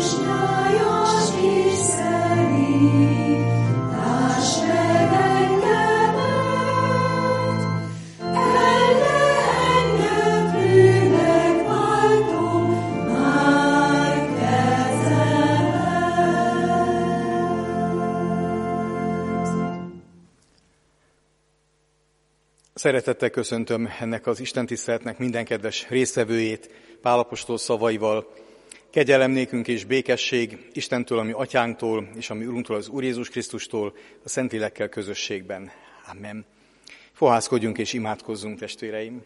Szeretettel köszöntöm ennek az istentiszteletnek minden kedves résztvevőjét Pál apostol szavaival. Kegyelem nékünk és békesség Istentől, ami atyánktól, és ami Urunktól, az Úr Jézus Krisztustól, a Szentlélekkel közösségben. Amen. Fohászkodjunk és imádkozzunk, testvéreim.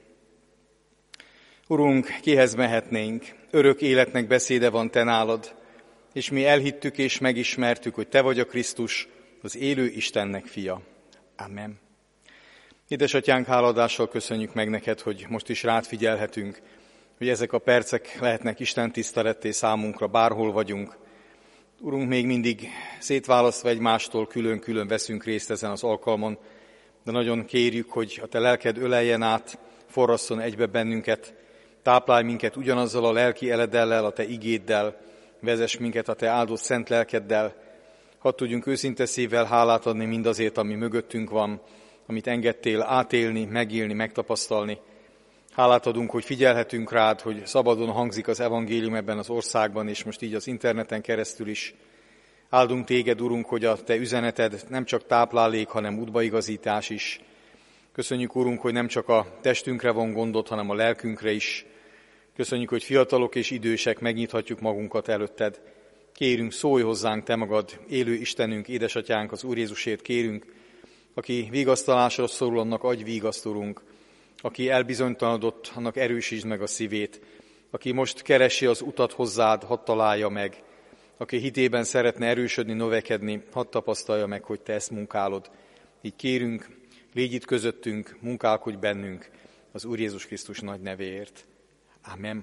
Urunk, kihez mehetnénk? Örök életnek beszéde van te nálad, és mi elhittük és megismertük, hogy te vagy a Krisztus, az élő Istennek fia. Amen. Édesatyánk, háladással köszönjük meg neked, hogy most is rád figyelhetünk, hogy ezek a percek lehetnek Isten tiszteletté számunkra, bárhol vagyunk. Urunk, még mindig szétválasztva egymástól külön-külön veszünk részt ezen az alkalmon, de nagyon kérjük, hogy a te lelked öleljen át, forrasszon egybe bennünket, táplálj minket ugyanazzal a lelki eledellel, a te igéddel, vezess minket a te áldott szent lelkeddel, hadd tudjunk őszinte szívvel hálát adni mindazért, ami mögöttünk van, amit engedtél átélni, megélni, megtapasztalni. Hálát adunk, hogy figyelhetünk rád, hogy szabadon hangzik az evangélium ebben az országban, és most így az interneten keresztül is. Áldunk téged, Urunk, hogy a te üzeneted nem csak táplálék, hanem útbaigazítás is. Köszönjük, Urunk, hogy nem csak a testünkre van gondod, hanem a lelkünkre is. Köszönjük, hogy fiatalok és idősek megnyithatjuk magunkat előtted. Kérünk, szólj hozzánk te magad, élő Istenünk, édesatyánk, az Úr Jézusért kérünk, aki vigasztalásra szorul, annak adj vígaszt, Urunk. Aki elbizonytalanodott, annak erősítsd meg a szívét. Aki most keresi az utat hozzád, hadd találja meg. Aki hitében szeretne erősödni, növekedni, hadd tapasztalja meg, hogy te ezt munkálod. Így kérünk, légy itt közöttünk, munkálkodj bennünk az Úr Jézus Krisztus nagy nevéért. Amen.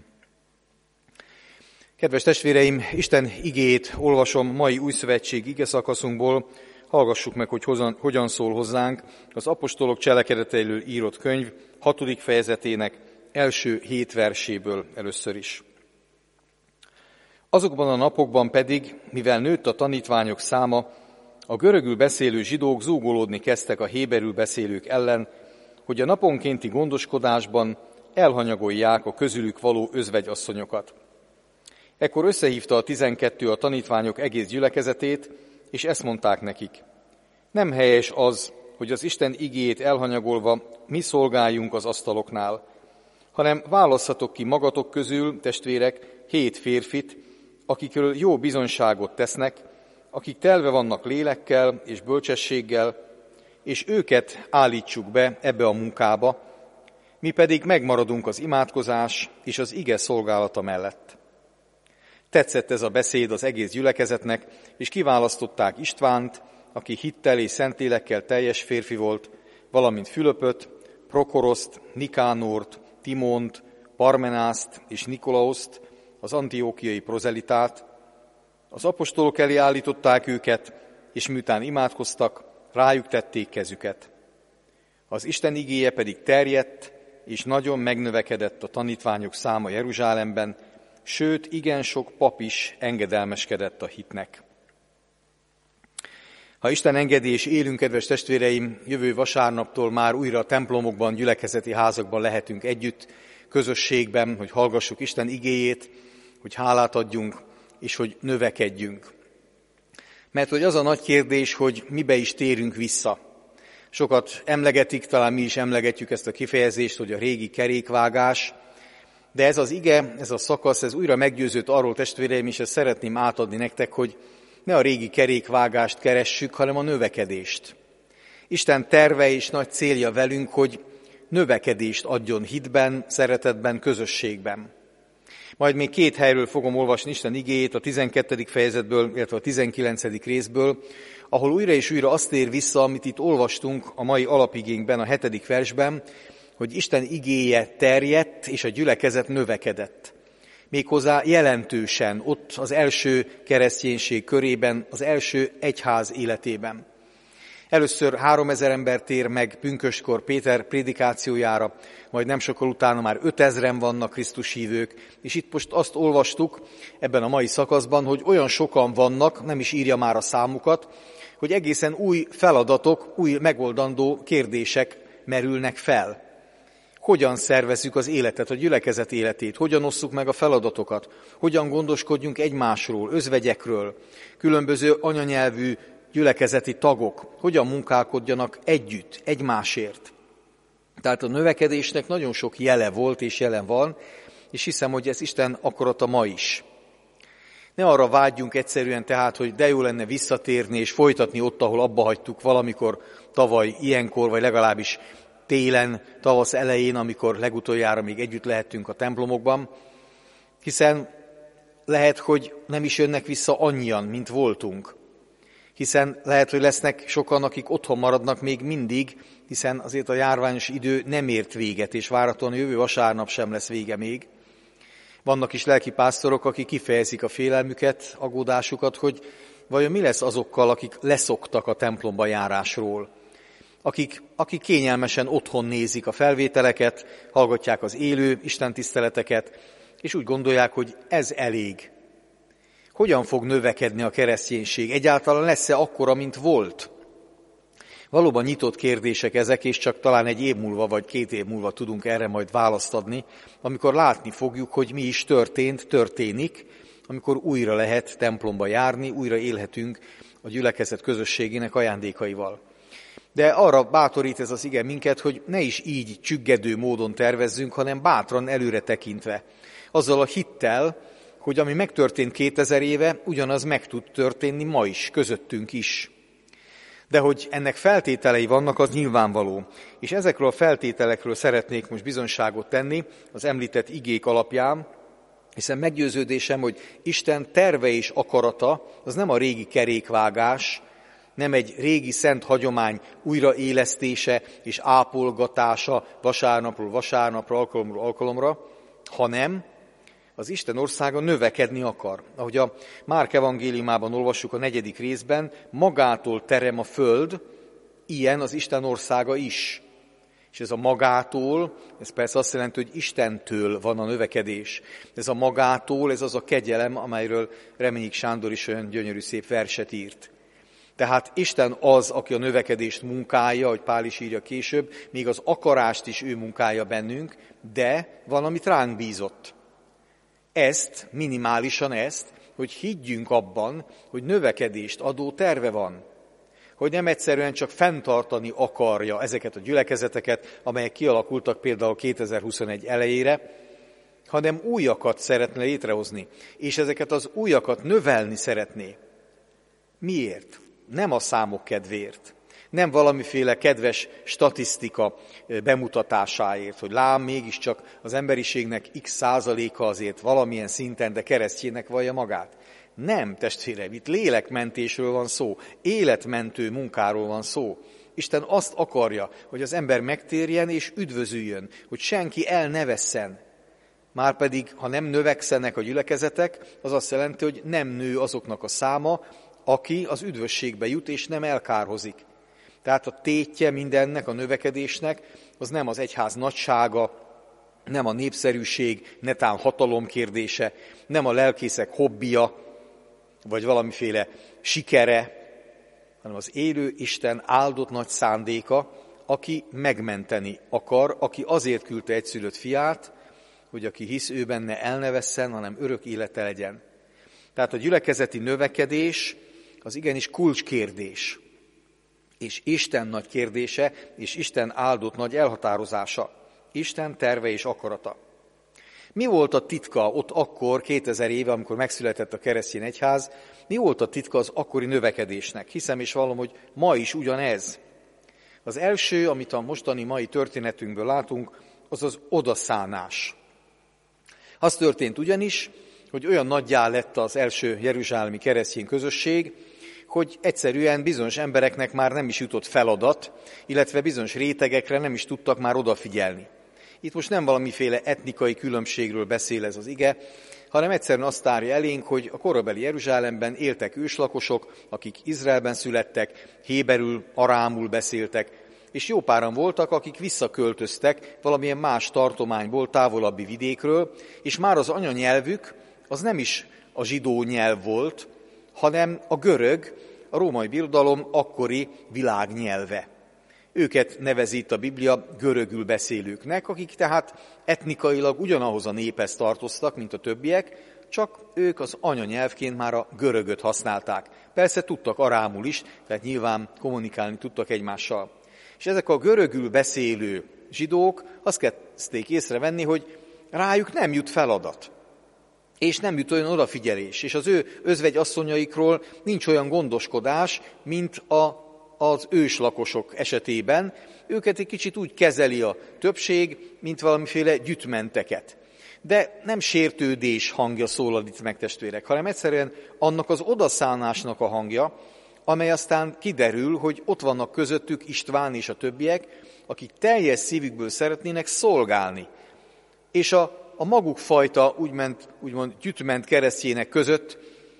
Kedves testvéreim, Isten igéjét olvasom mai újszövetség igeszakaszunkból. Hallgassuk meg, hogy hogyan szól hozzánk az apostolok cselekedeteiről írott könyv 6. fejezetének első 7 verséből először is. Azokban a napokban pedig, mivel nőtt a tanítványok száma, a görögül beszélő zsidók zúgolódni kezdtek a héberül beszélők ellen, hogy a naponkénti gondoskodásban elhanyagolják a közülük való özvegyasszonyokat. Ekkor összehívta a 12 a tanítványok egész gyülekezetét, és ezt mondták nekik: nem helyes az, hogy az Isten igéjét elhanyagolva mi szolgáljunk az asztaloknál, hanem válasszatok ki magatok közül, testvérek, 7 férfit, akikről jó bizonyságot tesznek, akik telve vannak lélekkel és bölcsességgel, és őket állítsuk be ebbe a munkába, mi pedig megmaradunk az imádkozás és az ige szolgálata mellett. Tetszett ez a beszéd az egész gyülekezetnek, és kiválasztották Istvánt, aki hittel és szentlélekkel teljes férfi volt, valamint Fülöpöt, Prokoroszt, Nikánort, Timont, Parmenászt és Nikolaoszt, az antiókiai prozelitát. Az apostolok elé állították őket, és miután imádkoztak, rájuk tették kezüket. Az Isten igéje pedig terjedt, és nagyon megnövekedett a tanítványok száma Jeruzsálemben, sőt, igen sok pap is engedelmeskedett a hitnek. Ha Isten engedi és élünk, kedves testvéreim, jövő vasárnaptól már újra a templomokban, gyülekezeti házakban lehetünk együtt, közösségben, hogy hallgassuk Isten igéjét, hogy hálát adjunk, és hogy növekedjünk. Mert hogy az a nagy kérdés, hogy mibe is térünk vissza. Sokat emlegetik, talán mi is emlegetjük ezt a kifejezést, hogy a régi kerékvágás, de ez az ige, ez a szakasz, ez újra meggyőzött arról, testvéreim, és ezt szeretném átadni nektek, hogy ne a régi kerékvágást keressük, hanem a növekedést. Isten terve és nagy célja velünk, hogy növekedést adjon hitben, szeretetben, közösségben. Majd még 2 helyről fogom olvasni Isten igéjét, a 12. fejezetből, illetve a 19. részből, ahol újra és újra azt tér vissza, amit itt olvastunk a mai alapigénkben, a 7. versben, hogy Isten igéje terjedt, és a gyülekezet növekedett. Méghozzá jelentősen, ott az első kereszténység körében, az első egyház életében. Először 3000 ember tér meg pünköstkor Péter prédikációjára, majd nem sokkal utána már 5000-en vannak Krisztus hívők, és itt most azt olvastuk ebben a mai szakaszban, hogy olyan sokan vannak, nem is írja már a számukat, hogy egészen új feladatok, új megoldandó kérdések merülnek fel. Hogyan szervezzük az életet, a gyülekezet életét, hogyan osszuk meg a feladatokat, hogyan gondoskodjunk egymásról, özvegyekről, különböző anyanyelvű gyülekezeti tagok, hogyan munkálkodjanak együtt, egymásért. Tehát a növekedésnek nagyon sok jele volt és jelen van, és hiszem, hogy ez Isten akarata ma is. Ne arra vágyjunk egyszerűen tehát, hogy de jó lenne visszatérni és folytatni ott, ahol abba hagytuk valamikor tavaly ilyenkor, vagy legalábbis télen, tavasz elején, amikor legutoljára még együtt lehettünk a templomokban, hiszen lehet, hogy nem is jönnek vissza annyian, mint voltunk. Hiszen lehet, hogy lesznek sokan, akik otthon maradnak még mindig, hiszen azért a járványos idő nem ért véget, és várhatóan a jövő vasárnap sem lesz vége még. Vannak is lelkipásztorok, akik kifejezik a félelmüket, aggódásukat, hogy vajon mi lesz azokkal, akik leszoktak a templomba járásról. Akik kényelmesen otthon nézik a felvételeket, hallgatják az élő istentiszteleteket, és úgy gondolják, hogy ez elég. Hogyan fog növekedni a kereszténység? Egyáltalán lesz-e akkora, mint volt? Valóban nyitott kérdések ezek, és csak talán 1 év múlva vagy 2 év múlva tudunk erre majd választ adni, amikor látni fogjuk, hogy mi is történik, amikor újra lehet templomba járni, újra élhetünk a gyülekezet közösségének ajándékaival. De arra bátorít ez az ige minket, hogy ne is így csüggedő módon tervezzünk, hanem bátran előre tekintve. Azzal a hittel, hogy ami megtörtént 2000 éve, ugyanaz meg tud történni ma is, közöttünk is. De hogy ennek feltételei vannak, az nyilvánvaló. És ezekről a feltételekről szeretnék most bizonyságot tenni az említett igék alapján, hiszen meggyőződésem, hogy Isten terve és akarata az nem a régi kerékvágás, nem egy régi szent hagyomány újraélesztése és ápolgatása vasárnapról vasárnapra, alkalomról alkalomra, hanem az Isten országa növekedni akar. Ahogy a Márk evangéliumában olvassuk a 4. részben, magától terem a föld, ilyen az Isten országa is. És ez a magától, ez persze azt jelenti, hogy Istentől van a növekedés. Ez a magától, ez az a kegyelem, amelyről Reményik Sándor is olyan gyönyörű szép verset írt. Tehát Isten az, aki a növekedést munkálja, ahogy Pál is írja később, még az akarást is ő munkálja bennünk, de van, amit ránk bízott. Minimálisan ezt, hogy higgyünk abban, hogy növekedést adó terve van. Hogy nem egyszerűen csak fenntartani akarja ezeket a gyülekezeteket, amelyek kialakultak például 2021 elejére, hanem újakat szeretne létrehozni, és ezeket az újakat növelni szeretné. Miért? Nem a számok kedvéért. Nem valamiféle kedves statisztika bemutatásáért, hogy lám mégiscsak az emberiségnek x% azért valamilyen szinten, de keresztjének vallja magát. Nem, testvéreim, itt lélekmentésről van szó, életmentő munkáról van szó. Isten azt akarja, hogy az ember megtérjen és üdvözüljön, hogy senki el ne vesszen. Márpedig, ha nem növekszenek a gyülekezetek, az azt jelenti, hogy nem nő azoknak a száma, aki az üdvösségbe jut és nem elkárhozik. Tehát a tétje mindennek, a növekedésnek, az nem az egyház nagysága, nem a népszerűség, netán hatalom kérdése, nem a lelkészek hobbija, vagy valamiféle sikere, hanem az élő Isten áldott nagy szándéka, aki megmenteni akar, aki azért küldte egyszülött fiát, hogy aki hisz ő benne, el ne vesszen, hanem örök élete legyen. Tehát a gyülekezeti növekedés az igenis kulcskérdés, és Isten nagy kérdése, és Isten áldott nagy elhatározása, Isten terve és akarata. Mi volt a titka ott akkor, 2000 éve, amikor megszületett a keresztény egyház, mi volt a titka az akkori növekedésnek? Hiszem és vallom, hogy ma is ugyanez. Az első, amit a mostani mai történetünkből látunk, az az odaszánás. Az történt ugyanis, hogy olyan nagyjá lett az első jeruzsálemi keresztény közösség, hogy egyszerűen bizonyos embereknek már nem is jutott feladat, illetve bizonyos rétegekre nem is tudtak már odafigyelni. Itt most nem valamiféle etnikai különbségről beszél ez az ige, hanem egyszerűen azt tárja elénk, hogy a korabeli Jeruzsálemben éltek őslakosok, akik Izraelben születtek, héberül, arámul beszéltek, és jó páran voltak, akik visszaköltöztek valamilyen más tartományból, távolabbi vidékről, és már az anyanyelvük az nem is a zsidó nyelv volt, hanem a görög, a római birodalom akkori világnyelve. Őket nevezi itt a Biblia görögül beszélőknek, akik tehát etnikailag ugyanahoz a néphez tartoztak, mint a többiek, csak ők az anyanyelvként már a görögöt használták. Persze tudtak arámul is, tehát nyilván kommunikálni tudtak egymással. És ezek a görögül beszélő zsidók azt kezdték észrevenni, hogy rájuk nem jut feladat, és nem jut olyan odafigyelés, és az ő özvegyasszonyaikról nincs olyan gondoskodás, mint az őslakosok esetében. Őket egy kicsit úgy kezeli a többség, mint valamiféle gyütmenteket. De nem sértődés hangja szólal itt meg, testvérek, hanem egyszerűen annak az odaszánásnak a hangja, amely aztán kiderül, hogy ott vannak közöttük István és a többiek, akik teljes szívükből szeretnének szolgálni. És a maguk fajta, úgymond gyütment keresztjének között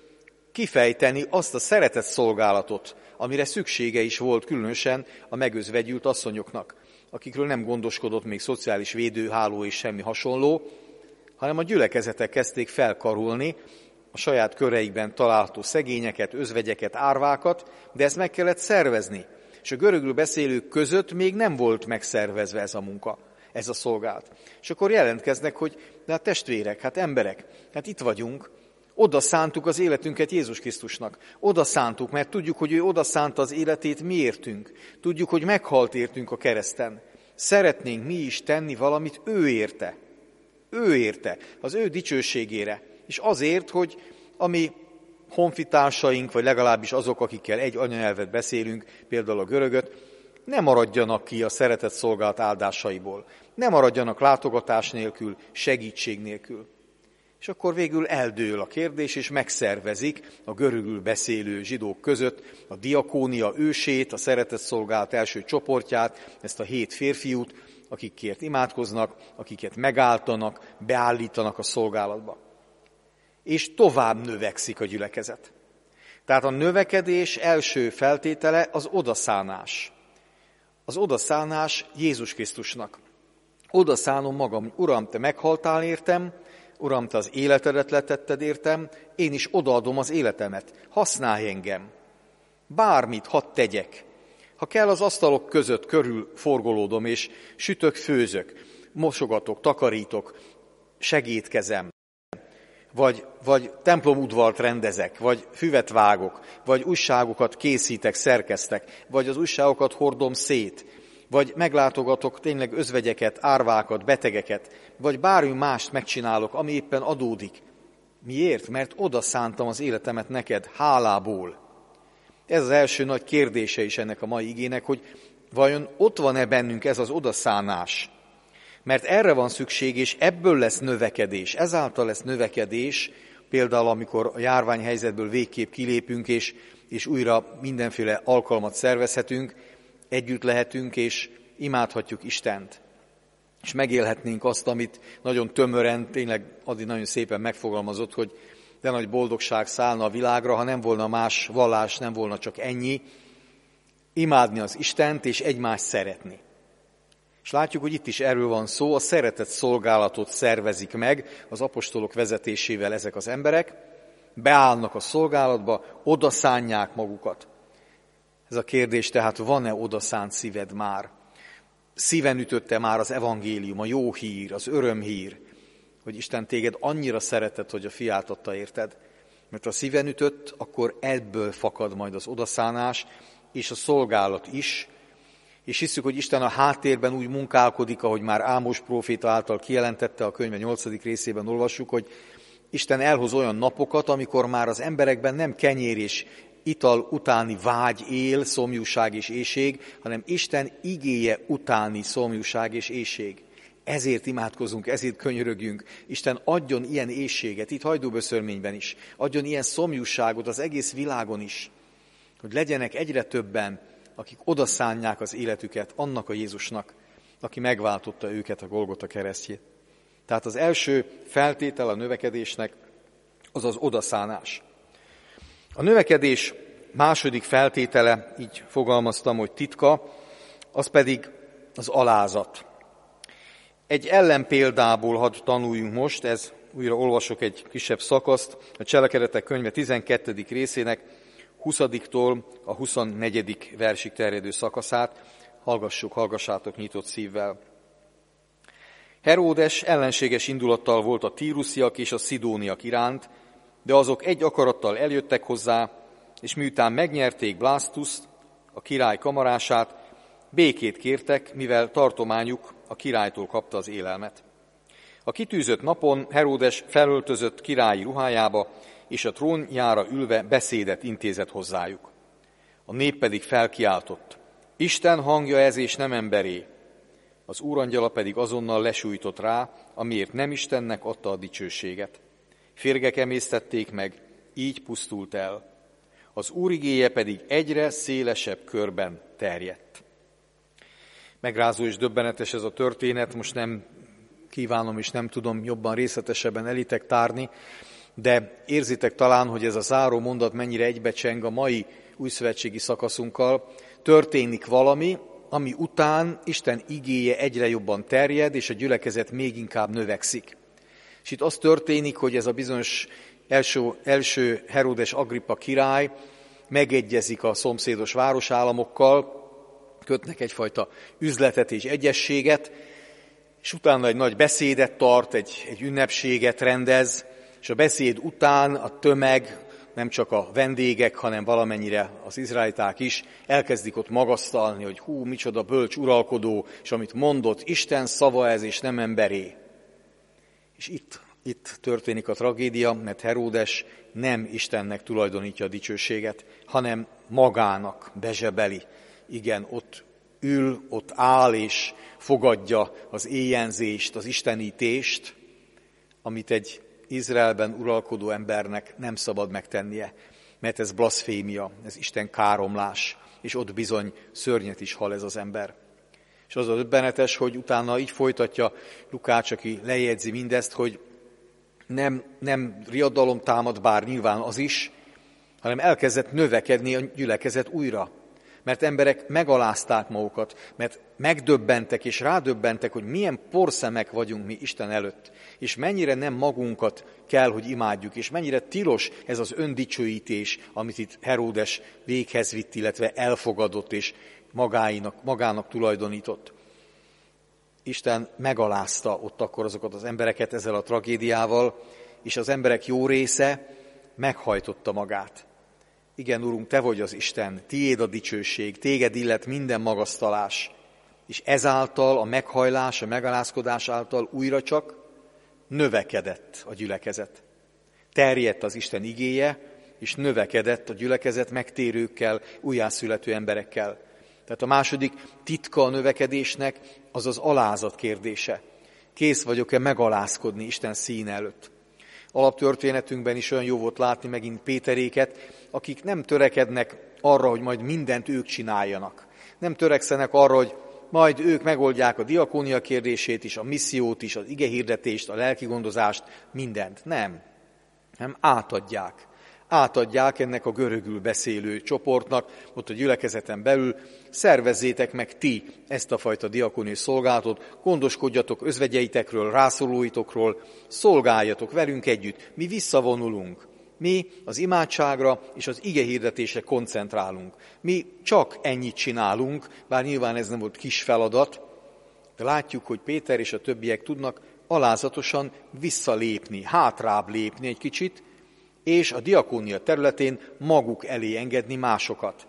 kifejteni azt a szeretett szolgálatot, amire szüksége is volt különösen a megözvegyült asszonyoknak, akikről nem gondoskodott még szociális védőháló és semmi hasonló, hanem a gyülekezetek kezdték felkarolni a saját köreikben található szegényeket, özvegyeket, árvákat, de ezt meg kellett szervezni. És a görögül beszélők között még nem volt megszervezve ez a munka, ez a szolgálat. És akkor jelentkeznek, hogy de hát testvérek, hát emberek, hát itt vagyunk, oda szántuk az életünket Jézus Krisztusnak. Oda szántuk, mert tudjuk, hogy ő oda szánta az életét mi értünk. Tudjuk, hogy meghalt értünk a kereszten. Szeretnénk mi is tenni valamit ő érte. Ő érte, az ő dicsőségére. És azért, hogy a mi honfitársaink, vagy legalábbis azok, akikkel egy anyanyelvet beszélünk, például a görögöt, ne maradjanak ki a szeretett szolgálat áldásaiból. Ne maradjanak látogatás nélkül, segítség nélkül. És akkor végül eldől a kérdés, és megszervezik a görögül beszélő zsidók között a diakónia ősét, a szeretett szolgálat első csoportját, ezt a 7 férfiút, akikért imádkoznak, akiket megáltanak, beállítanak a szolgálatba. És tovább növekszik a gyülekezet. Tehát a növekedés első feltétele az odaszánás. Az odaszánás Jézus Krisztusnak. Odaszánom magam, Uram, te meghaltál értem, Uram, te az életedet letetted értem, én is odaadom az életemet, használj engem. Bármit hadd tegyek. Ha kell, az asztalok között körül forgolódom, és sütök, főzök, mosogatok, takarítok, segítkezem, vagy templomudvart rendezek, vagy füvet vágok, vagy újságokat készítek, szerkesztek, vagy az újságokat hordom szét, vagy meglátogatok tényleg özvegyeket, árvákat, betegeket, vagy bármi mást megcsinálok, ami éppen adódik. Miért? Mert oda szántam az életemet neked, hálából. Ez az első nagy kérdése is ennek a mai igének, hogy vajon ott van-e bennünk ez az odaszánás? Mert erre van szükség, és ebből lesz növekedés. Ezáltal lesz növekedés, például amikor a járványhelyzetből végképp kilépünk, és újra mindenféle alkalmat szervezhetünk, együtt lehetünk, és imádhatjuk Istent. És megélhetnénk azt, amit nagyon tömören, tényleg Adi nagyon szépen megfogalmazott, hogy de nagy boldogság szállna a világra, ha nem volna más vallás, nem volna csak ennyi, imádni az Istent és egymást szeretni. És látjuk, hogy itt is erről van szó, a szeretett szolgálatot szervezik meg az apostolok vezetésével ezek az emberek, beállnak a szolgálatba, odaszánják magukat. Ez a kérdés tehát, van-e odaszánt szíved már? Szíven ütötte már az evangélium, a jó hír, az örömhír, hogy Isten téged annyira szeretett, hogy a fiát adta érted? Mert ha szíven ütött, akkor ebből fakad majd az odaszánás, és a szolgálat is, és hiszük, hogy Isten a háttérben úgy munkálkodik, ahogy már Ámos próféta által kijelentette, a könyve 8. részében olvassuk, hogy Isten elhoz olyan napokat, amikor már az emberekben nem kenyér és ital utáni vágy él, szomjúság és éhség, hanem Isten igéje utáni szomjúság és éhség. Ezért imádkozunk, ezért könyörögjünk. Isten adjon ilyen éhséget, itt Hajdúböszörményben is, adjon ilyen szomjúságot az egész világon is, hogy legyenek egyre többen, akik odaszánják az életüket annak a Jézusnak, aki megváltotta őket a Golgota keresztjét. Tehát az első feltétel a növekedésnek azaz odaszánás. A növekedés második feltétele, így fogalmaztam, hogy titka, az pedig az alázat. Egy ellenpéldából hadd tanuljunk most, ez újra olvasok egy kisebb szakaszt, a Cselekedetek könyve 12. részének 20-tól a 24. versig terjedő szakaszát. Hallgassátok nyitott szívvel. Heródes ellenséges indulattal volt a tírusziak és a szidóniak iránt, de azok egy akarattal eljöttek hozzá, és miután megnyerték Blasztuszt, a király kamarását, békét kértek, mivel tartományuk a királytól kapta az élelmet. A kitűzött napon Heródes felöltözött királyi ruhájába, és a trónjára ülve beszédet intézett hozzájuk. A nép pedig felkiáltott: Isten hangja ez, és nem emberé. Az úrangyala pedig azonnal lesújtott rá, amiért nem Istennek adta a dicsőséget. Férgek emésztették meg, így pusztult el. Az Úr igéje pedig egyre szélesebb körben terjedt. Megrázó és döbbenetes ez a történet, most nem kívánom és nem tudom jobban részletesebben elitek tárni, de érzitek talán, hogy ez a záró mondat mennyire egybecseng a mai újszövetségi szakaszunkkal. Történik valami, ami után Isten igéje egyre jobban terjed, és a gyülekezet még inkább növekszik. És itt az történik, hogy ez a bizonyos első Heródes Agrippa király megegyezik a szomszédos városállamokkal, kötnek egyfajta üzletet és egyességet, és utána egy nagy beszédet tart, egy ünnepséget rendez, és a beszéd után a tömeg, nem csak a vendégek, hanem valamennyire az izraeliták is elkezdik ott magasztalni, hogy hú, micsoda bölcs uralkodó, és amit mondott, Isten szava ez, és nem emberé. És itt történik a tragédia, mert Heródes nem Istennek tulajdonítja a dicsőséget, hanem magának bezsebeli. Igen, ott ül, ott áll, és fogadja az éjjenzést, az istenítést, amit egy Izraelben uralkodó embernek nem szabad megtennie, mert ez blaszfémia, ez Isten káromlás, és ott bizony szörnyet is hal ez az ember. És az a döbbenetes, hogy utána így folytatja Lukács, aki lejegyzi mindezt, hogy nem riadalom támad, bár nyilván az is, hanem elkezdett növekedni a gyülekezet újra. Mert emberek megalázták magukat, mert megdöbbentek és rádöbbentek, hogy milyen porszemek vagyunk mi Isten előtt, és mennyire nem magunkat kell, hogy imádjuk, és mennyire tilos ez az öndicsőítés, amit itt Heródes véghez vitt, illetve elfogadott és magának tulajdonított. Isten megalázta ott akkor azokat az embereket ezzel a tragédiával, és az emberek jó része meghajtotta magát. Igen, Urunk, Te vagy az Isten, Tiéd a dicsőség, Téged illet minden magasztalás, és ezáltal a meghajlás, a megalázkodás által újra csak növekedett a gyülekezet. Terjedt az Isten igéje, és növekedett a gyülekezet megtérőkkel, újjászülető emberekkel. Tehát a második titka a növekedésnek az az alázat kérdése. Kész vagyok-e megalázkodni Isten színe előtt? Alaptörténetünkben is olyan jó volt látni megint Péteréket, akik nem törekednek arra, hogy majd mindent ők csináljanak. Nem törekszenek arra, hogy majd ők megoldják a diakónia kérdését is, a missziót is, az igehirdetést, a lelkigondozást, mindent. Nem. Átadják. Átadják ennek a görögül beszélő csoportnak, ott a gyülekezeten belül, szervezzétek meg ti ezt a fajta diakóniai szolgálatot, gondoskodjatok özvegyeitekről, rászorulóitokról, szolgáljatok velünk együtt, mi visszavonulunk. Mi az imádságra és az igehirdetésre koncentrálunk. Mi csak ennyit csinálunk, bár nyilván ez nem volt kis feladat, de látjuk, hogy Péter és a többiek tudnak alázatosan visszalépni, hátrább lépni egy kicsit, és a diakónia területén maguk elé engedni másokat.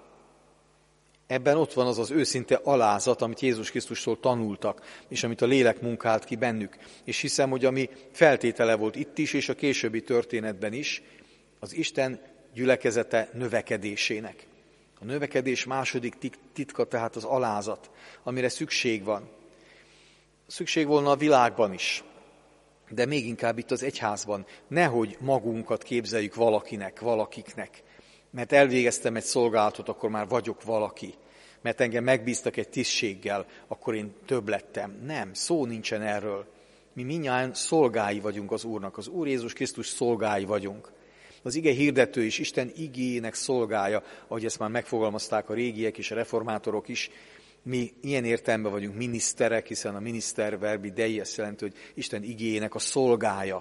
Ebben ott van az az őszinte alázat, amit Jézus Krisztustól tanultak, és amit a lélek munkált ki bennük. És hiszem, hogy ami feltétele volt itt is, és a későbbi történetben is, az Isten gyülekezete növekedésének. A növekedés második titka tehát az alázat, amire szükség van. Szükség volna a világban is, de még inkább itt az egyházban. Nehogy magunkat képzeljük valakinek, valakiknek. Mert elvégeztem egy szolgálatot, akkor már vagyok valaki. Mert engem megbíztak egy tisztséggel, akkor én több lettem. Nem, szó nincsen erről. Mi mindnyájan szolgái vagyunk az Úrnak. Az Úr Jézus Krisztus szolgái vagyunk. Az ige hirdető is Isten igéjének szolgája, ahogy ezt már megfogalmazták a régiek és a reformátorok is. Mi ilyen értelemben vagyunk miniszterek, hiszen a miniszter verbi dei azt jelenti, hogy Isten igéjének a szolgája.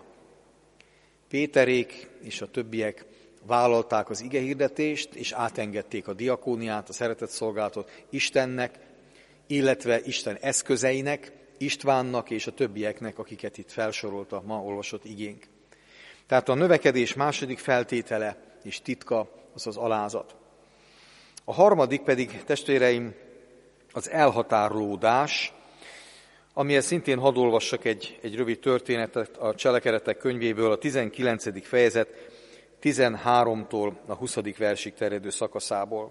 Péterék és a többiek vállalták az igehirdetést, és átengedték a diakóniát, a szeretetszolgálatot Istennek, illetve Isten eszközeinek, Istvánnak és a többieknek, akiket itt felsorolt a ma olvasott igénk. Tehát a növekedés második feltétele és titka az az alázat. A harmadik pedig, testvéreim, az elhatárolódás, amihez szintén hadd olvassak egy rövid történetet a Cselekedetek könyvéből, a 19. fejezet 13-tól a 20. versig terjedő szakaszából.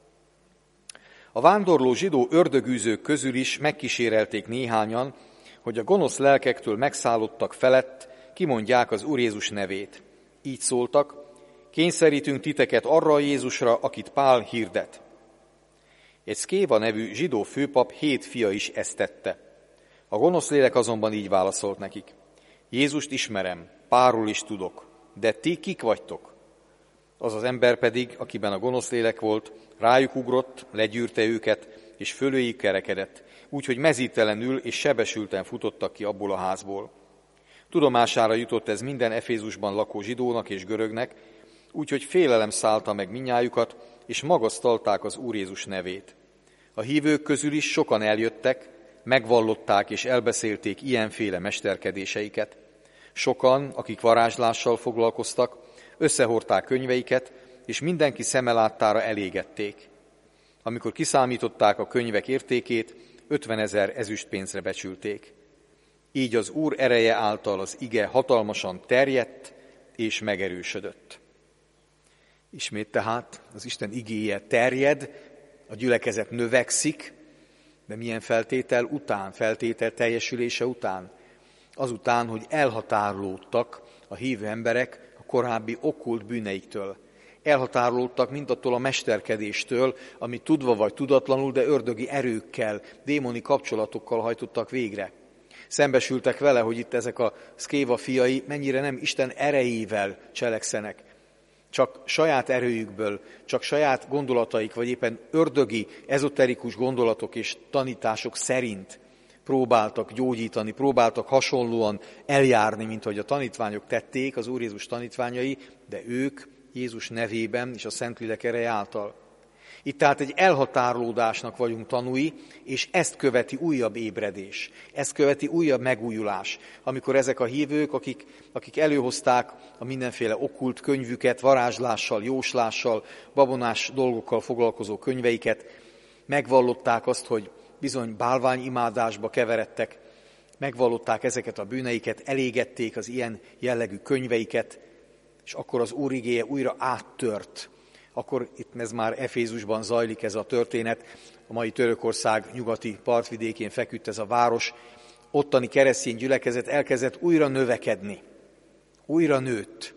A vándorló zsidó ördögűzők közül is megkísérelték néhányan, hogy a gonosz lelkektől megszállottak felett kimondják az Úr Jézus nevét. Így szóltak: kényszerítünk titeket arra a Jézusra, akit Pál hirdet. Egy Szkéva nevű zsidó főpap 7 fia is ezt tette. A gonosz lélek azonban így válaszolt nekik: Jézust ismerem, Pálról is tudok, de ti kik vagytok? Az az ember pedig, akiben a gonosz lélek volt, rájuk ugrott, legyűrte őket, és fölőjük kerekedett, úgyhogy mezítelenül és sebesülten futottak ki abból a házból. Tudomására jutott ez minden Efézusban lakó zsidónak és görögnek, úgyhogy félelem szállta meg mindnyájukat, és magasztalták az Úr Jézus nevét. A hívők közül is sokan eljöttek, megvallották és elbeszélték ilyenféle mesterkedéseiket. Sokan, akik varázslással foglalkoztak, összehordták könyveiket, és mindenki szeme láttára elégették. Amikor kiszámították a könyvek értékét, 50 000 ezüstpénzre becsülték. Így az Úr ereje által az ige hatalmasan terjedt és megerősödött. Ismét tehát az Isten igéje terjed, a gyülekezet növekszik, de milyen feltétel után, feltétel teljesülése után? Azután, hogy elhatárolódtak a hívő emberek a korábbi okkult bűneiktől. Elhatárolódtak mindattól a mesterkedéstől, amit tudva vagy tudatlanul, de ördögi erőkkel, démoni kapcsolatokkal hajtottak végre. Szembesültek vele, hogy itt ezek a Szkéva fiai mennyire nem Isten erejével cselekszenek. Csak saját erőjükből, csak saját gondolataik, vagy éppen ördögi, ezoterikus gondolatok és tanítások szerint próbáltak gyógyítani, próbáltak hasonlóan eljárni, mint ahogy a tanítványok tették, az Úr Jézus tanítványai, de ők Jézus nevében és a Szentlélek ereje által. Itt tehát egy elhatárolódásnak vagyunk tanúi, és ezt követi újabb ébredés, ezt követi újabb megújulás, amikor ezek a hívők, akik előhozták a mindenféle okkult könyvüket, varázslással, jóslással, babonás dolgokkal foglalkozó könyveiket, megvallották azt, hogy bizony bálványimádásba keveredtek, megvallották ezeket a bűneiket, elégették az ilyen jellegű könyveiket, és akkor az Úr igéje újra áttört. Akkor itt ez már Efézusban zajlik ez a történet, a mai Törökország nyugati partvidékén feküdt ez a város, ottani keresztény gyülekezet elkezdett újra növekedni, újra nőtt,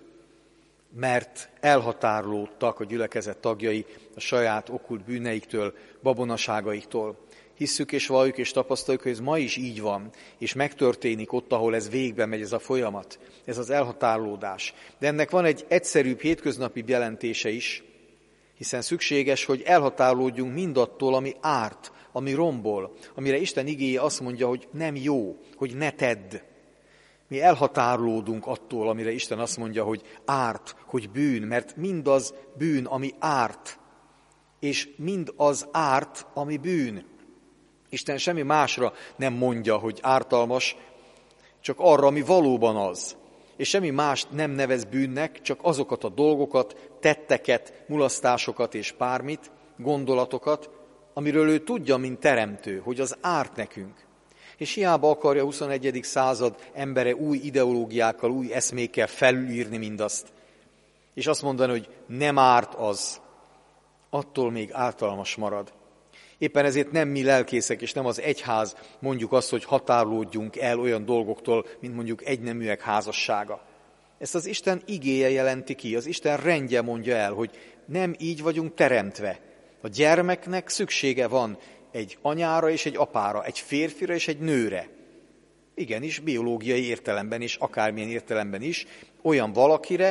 mert elhatárolódtak a gyülekezet tagjai a saját okkult bűneiktől, babonaságaiktól. Hisszük és valljuk és tapasztaljuk, hogy ez ma is így van, és megtörténik ott, ahol ez végbe megy, ez a folyamat, ez az elhatárolódás. De ennek van egy egyszerűbb, hétköznapi jelentése is, hiszen szükséges, hogy elhatárolódjunk mindattól, ami árt, ami rombol, amire Isten igéje azt mondja, hogy nem jó, hogy ne tedd. Mi elhatárolódunk attól, amire Isten azt mondja, hogy árt, hogy bűn, mert mindaz bűn, ami árt, és mind az árt, ami bűn. Isten semmi másra nem mondja, hogy ártalmas, csak arra, ami valóban az. És semmi mást nem nevez bűnnek, csak azokat a dolgokat, tetteket, mulasztásokat és bármit, gondolatokat, amiről ő tudja, mint teremtő, hogy az árt nekünk. És hiába akarja a 21. század embere új ideológiákkal, új eszmékkel felülírni mindazt, és azt mondani, hogy nem árt az, attól még ártalmas marad. Éppen ezért nem mi lelkészek, és nem az egyház mondjuk azt, hogy határolódjunk el olyan dolgoktól, mint mondjuk egyneműek házassága. Ezt az Isten igéje jelenti ki, az Isten rendje mondja el, hogy nem így vagyunk teremtve. A gyermeknek szüksége van egy anyára és egy apára, egy férfira és egy nőre. Igenis, biológiai értelemben és akármilyen értelemben is, olyan valakire,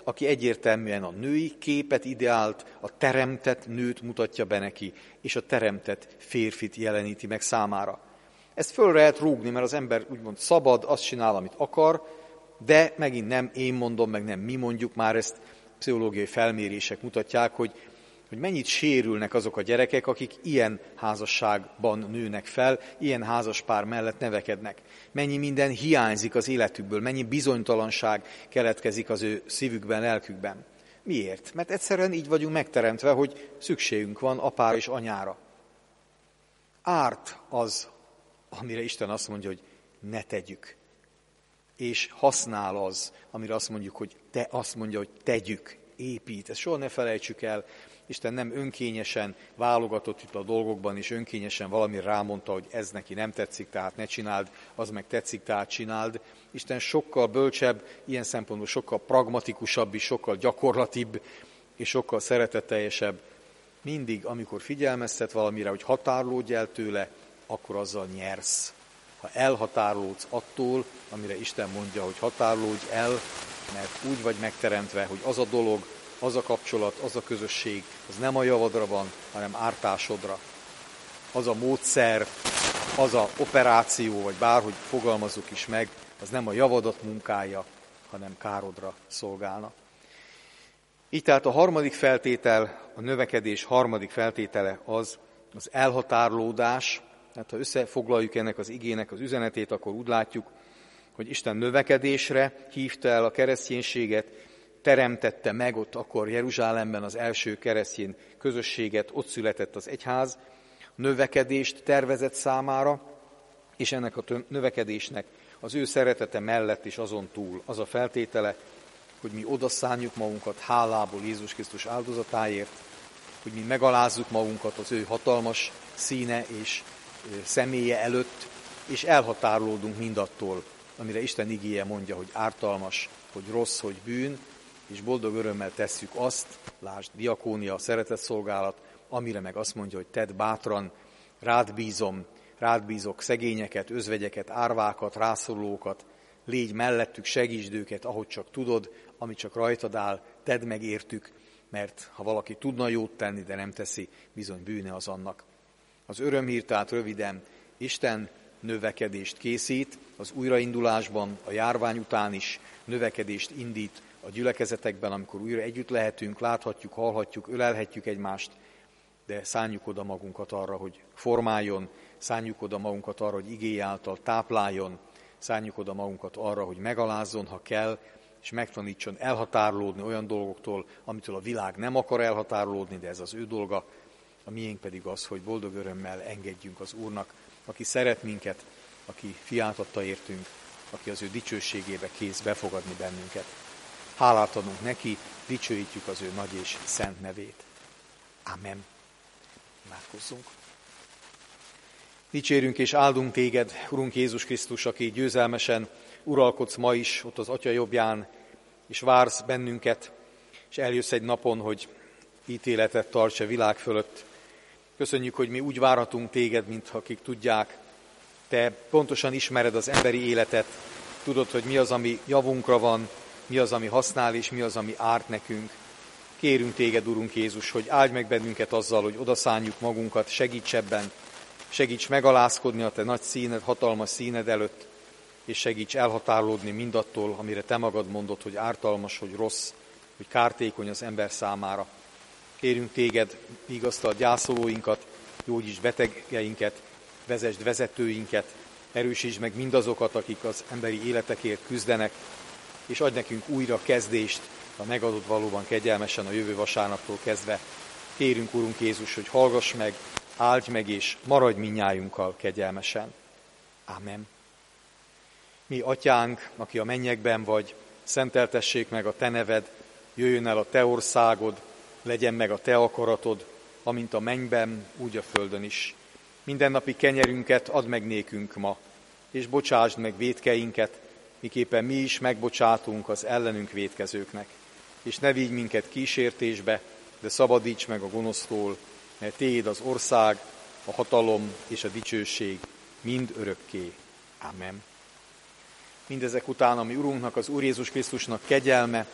aki egyértelműen a női képet ideált, a teremtett nőt mutatja be neki, és a teremtett férfit jeleníti meg számára. Ezt föl lehet rúgni, mert az ember úgymond szabad, azt csinál, amit akar, de megint nem én mondom, meg nem mi mondjuk, már ezt pszichológiai felmérések mutatják, hogy mennyit sérülnek azok a gyerekek, akik ilyen házasságban nőnek fel, ilyen házaspár mellett nevekednek. Mennyi minden hiányzik az életükből, mennyi bizonytalanság keletkezik az ő szívükben, lelkükben. Miért? Mert egyszerűen így vagyunk megteremtve, hogy szükségünk van apára és anyára. Árt az, amire Isten azt mondja, hogy ne tegyük. És használ az, amire azt mondjuk, hogy azt mondja, hogy tegyük, épít. Ezt soha ne felejtsük el. Isten nem önkényesen válogatott itt a dolgokban, és önkényesen valamire rámondta, hogy ez neki nem tetszik, tehát ne csináld, az meg tetszik, tehát csináld. Isten sokkal bölcsebb, ilyen szempontból sokkal pragmatikusabb is, sokkal gyakorlatibb, és sokkal szeretetteljesebb. Mindig, amikor figyelmeztet valamire, hogy határolódj el tőle, akkor azzal nyersz. Ha elhatárolódsz attól, amire Isten mondja, hogy határolódj el, mert úgy vagy megteremtve, hogy az a dolog, az a kapcsolat, az a közösség, az nem a javadra van, hanem ártásodra. Az a módszer, az a operáció, vagy bárhogy fogalmazzuk is meg, az nem a javadat munkája, hanem károdra szolgálna. Így tehát a harmadik feltétel, a növekedés harmadik feltétele az elhatárolódás. Tehát ha összefoglaljuk ennek az igének az üzenetét, akkor úgy látjuk, hogy Isten növekedésre hívta el a kereszténységet, teremtette meg ott akkor Jeruzsálemben az első keresztény közösséget, ott született az egyház, növekedést tervezett számára, és ennek a növekedésnek az ő szeretete mellett is azon túl az a feltétele, hogy mi odaszánjuk magunkat hálából Jézus Krisztus áldozatáért, hogy mi megalázzuk magunkat az ő hatalmas színe és személye előtt, és elhatárolódunk mindattól, amire Isten igéje mondja, hogy ártalmas, hogy rossz, hogy bűn, és boldog örömmel tesszük azt, lásd, diakónia, szeretetszolgálat, amire meg azt mondja, hogy tedd bátran, rád bízok szegényeket, özvegyeket, árvákat, rászorulókat, légy mellettük, segítsd őket, ahogy csak tudod, ami csak rajtad áll, tedd meg értük, mert ha valaki tudna jót tenni, de nem teszi, bizony bűne az annak. Az örömhír tehát röviden, Isten növekedést készít, az újraindulásban, a járvány után is növekedést indít a gyülekezetekben, amikor újra együtt lehetünk, láthatjuk, hallhatjuk, ölelhetjük egymást, de szánjuk oda magunkat arra, hogy formáljon, szánjuk oda magunkat arra, hogy igéje által tápláljon, szánjuk oda magunkat arra, hogy megalázzon, ha kell, és megtanítson elhatárolódni olyan dolgoktól, amitől a világ nem akar elhatárolódni, de ez az ő dolga, a miénk pedig az, hogy boldog örömmel engedjünk az Úrnak, aki szeret minket, aki fiát adta értünk, aki az ő dicsőségébe kész befogadni bennünket. Hálát adunk neki, dicsőítjük az ő nagy és szent nevét. Amen. Imádkozzunk. Dicsérünk és áldunk téged, Urunk Jézus Krisztus, aki győzelmesen uralkodsz ma is, ott az Atya jobbján, és vársz bennünket, és eljössz egy napon, hogy ítéletet tarts a világ fölött. Köszönjük, hogy mi úgy várhatunk téged, mint akik tudják. Te pontosan ismered az emberi életet, tudod, hogy mi az, ami javunkra van, mi az, ami használ, és mi az, ami árt nekünk. Kérünk téged, Urunk Jézus, hogy áldj meg bennünket azzal, hogy odaszánjuk magunkat, segíts ebben, segíts megalázkodni a te nagy színed, hatalmas színed előtt, és segíts elhatárolódni mindattól, amire te magad mondod, hogy ártalmas, hogy rossz, hogy kártékony az ember számára. Kérünk téged, vigasztald gyászolóinkat, gyógyítsd betegeinket, vezesd vezetőinket, erősítsd meg mindazokat, akik az emberi életekért küzdenek, és adj nekünk újra kezdést, ha megadod valóban kegyelmesen a jövő vasárnaptól kezdve. Kérünk, Urunk Jézus, hogy hallgass meg, áldj meg, és maradj mindnyájunkkal kegyelmesen. Ámen. Mi, Atyánk, aki a mennyekben vagy, szenteltessék meg a te neved, jöjjön el a te országod, legyen meg a te akaratod, amint a mennyben, úgy a földön is. Mindennapi kenyerünket add meg nékünk ma, és bocsásd meg vétkeinket, miképpen mi is megbocsátunk az ellenünk vétkezőknek. És ne vigy minket kísértésbe, de szabadíts meg a gonosztól, mert tiéd az ország, a hatalom és a dicsőség mind örökké. Amen. Mindezek után, ami Urunknak, az Úr Jézus Krisztusnak kegyelme,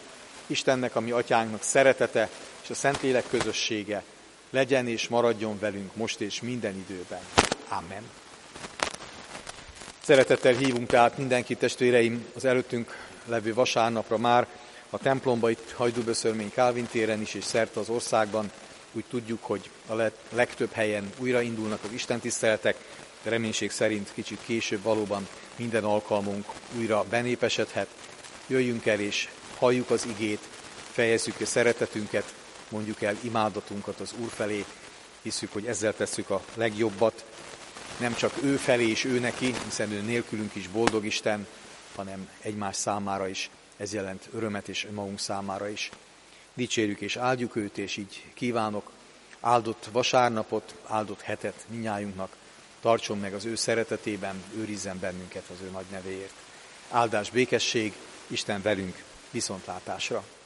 Istennek, a mi atyánknak szeretete és a Szentlélek közössége legyen és maradjon velünk most és minden időben. Amen. Szeretettel hívunk tehát mindenkit, testvéreim, az előttünk levő vasárnapra már a templomba, itt Hajdúböszörmény Kálvin téren is, és szerte az országban. Úgy tudjuk, hogy a legtöbb helyen újraindulnak az istentiszteletek, de reménység szerint kicsit később valóban minden alkalmunk újra benépesedhet. Jöjjünk el és halljuk az igét, fejezzük ki szeretetünket, mondjuk el imádatunkat az Úr felé, hiszük, hogy ezzel tesszük a legjobbat, nem csak ő felé és ő neki, hiszen ő nélkülünk is boldog Isten, hanem egymás számára is, ez jelent örömet és magunk számára is. Dicsérjük és áldjuk őt, és így kívánok áldott vasárnapot, áldott hetet mindnyájunknak, tartson meg az ő szeretetében, őrizzen bennünket az ő nagy nevéért. Áldás, békesség, Isten velünk, viszontlátásra!